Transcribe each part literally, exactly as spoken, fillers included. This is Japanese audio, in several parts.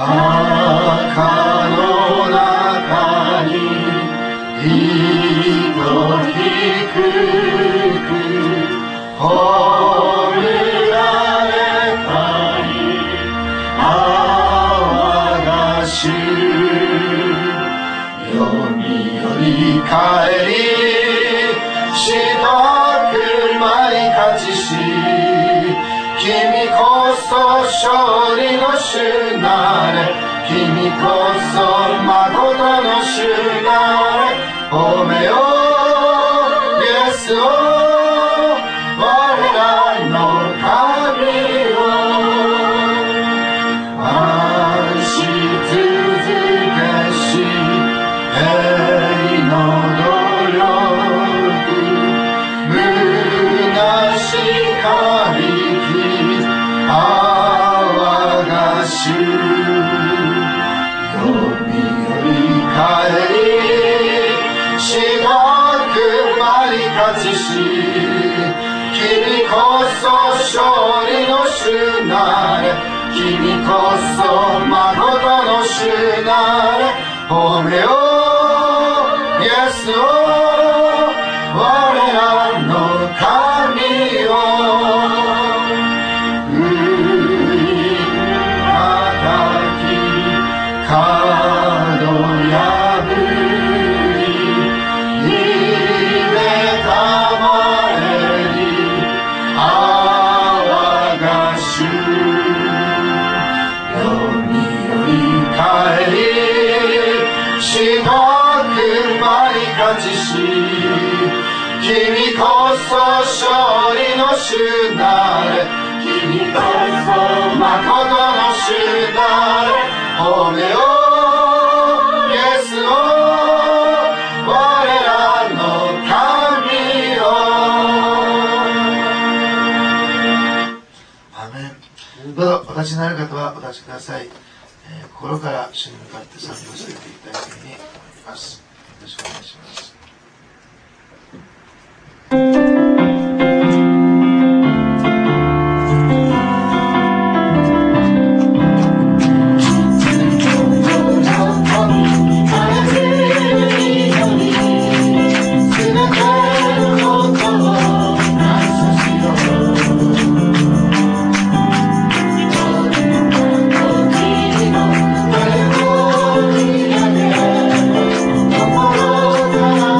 墓の中に糸低く葬られたり泡がしよみより帰りしとくまい勝ちし君こそ勝利の主なれ君こそ誠の主なれ褒めよイエスを我らの神を愛し続けし栄の努力虚しかりき泡がしよみより帰りしごくまり勝ちし君こそ勝利の主なれ君こそ誠の主なれ褒めよイエスを我らの神を角破り夢たまえり泡がしよみより帰りしごくまり勝ちし君こそ勝利の主なれ君こそ誠の主なれ褒めよイエスを我らの神をアーメン。どうぞお立ちになる方はお立ちください。えー、心から主に向かって賛美をさせていきたいというふうに思います。よろしくお願いします。 Oh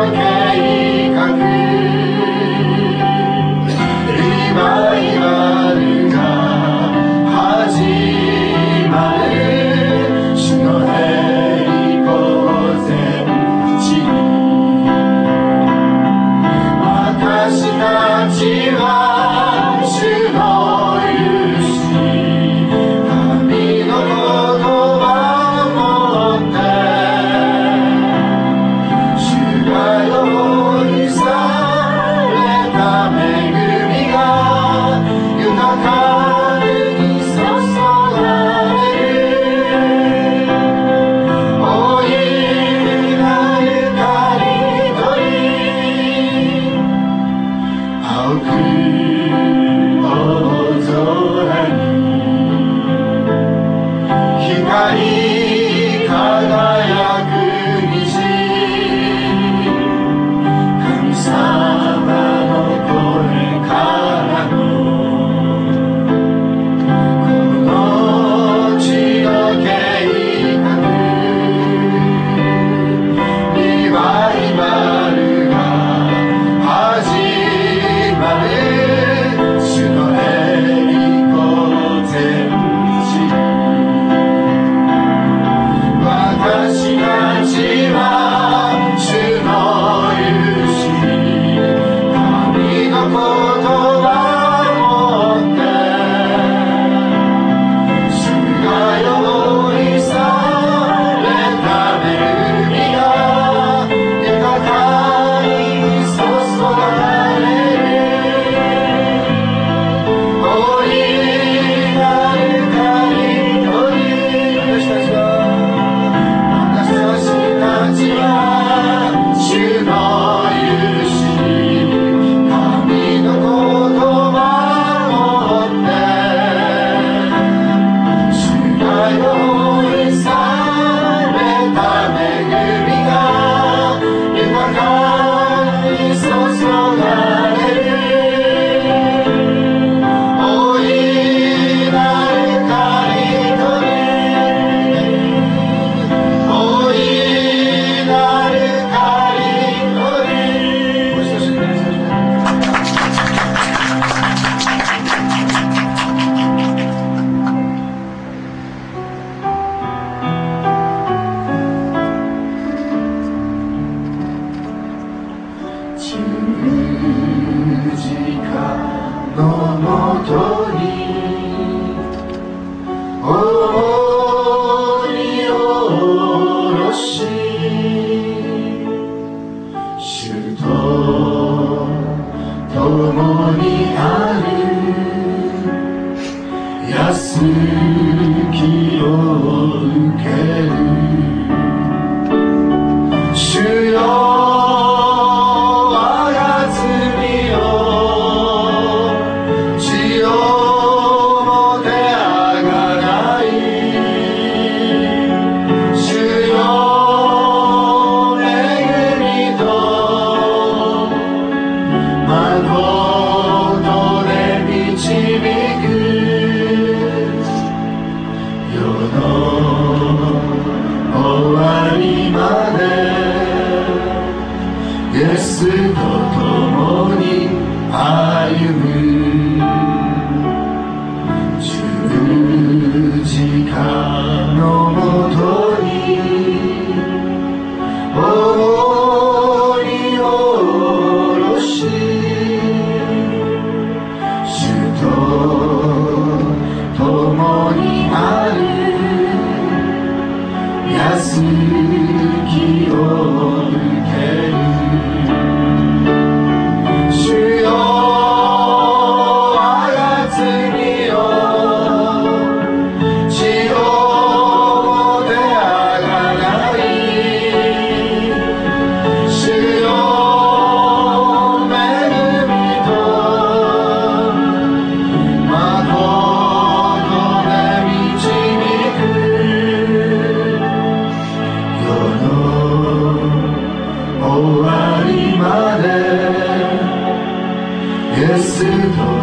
終わりまでイエスと